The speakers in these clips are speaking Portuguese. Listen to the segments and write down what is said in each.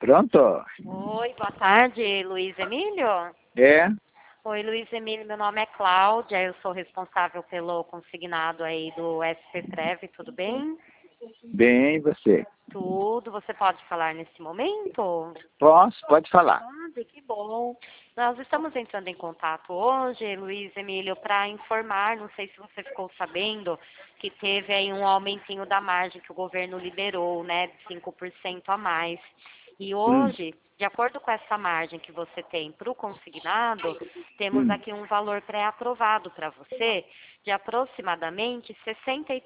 Pronto? Oi, boa tarde, Luiz Emílio. É? Oi, Luiz Emílio, meu nome é Cláudia, eu sou responsável pelo consignado aí do SP tudo bem? Bem, e você? Tudo, você pode falar nesse momento? Posso? Pode falar. Que bom. Nós estamos entrando em contato hoje, Luiz Emílio, para informar, não sei se você ficou sabendo, que teve aí um aumentinho da margem que o governo liberou, né, de 5% a mais. E Hum, hoje, de acordo com essa margem que você tem para o consignado, temos hum, aqui um valor pré-aprovado para você de aproximadamente R$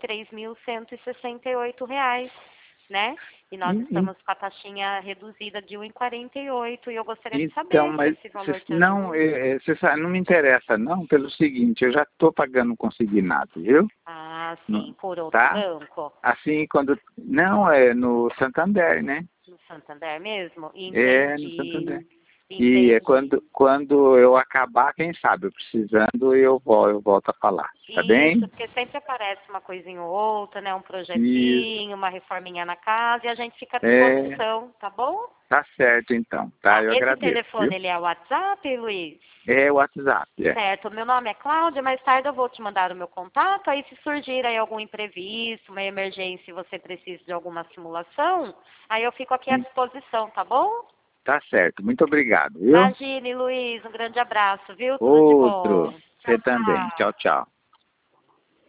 63.168, né? E nós hum, hum. estamos com a taxinha reduzida de 1,48 e eu gostaria de Então, saber se mas esse valor te não, ajuda. você sabe, não me interessa, não, pelo seguinte, eu já estou pagando consignado, viu? Ah, sim, Não, por outro tá? banco, Assim, quando... Não, é no Santander, né? no Santander mesmo? É, no Santander. Entendi, E é entendi. quando eu acabar, quem sabe, eu precisando, eu volto a falar, tá Isso, bem? porque sempre aparece uma coisinha ou outra, né? Um Isso. projetinho, uma reforminha na casa e a gente fica à É, disposição, tá bom? tá certo então, tá? Tá, Eu esse agradeço, viu? telefone, ele é o WhatsApp, Luiz? É o WhatsApp, é. Certo, meu nome é Cláudia, mais tarde eu vou te mandar o meu contato, aí se surgir aí algum imprevisto, uma emergência e você precisa de alguma simulação, aí eu fico aqui à disposição, tá bom? Tá certo, muito obrigado, viu? Imagine, Luiz, um grande abraço, viu? Tudo de Outro, bom. você Tchau, também. tchau. Tchau, tchau.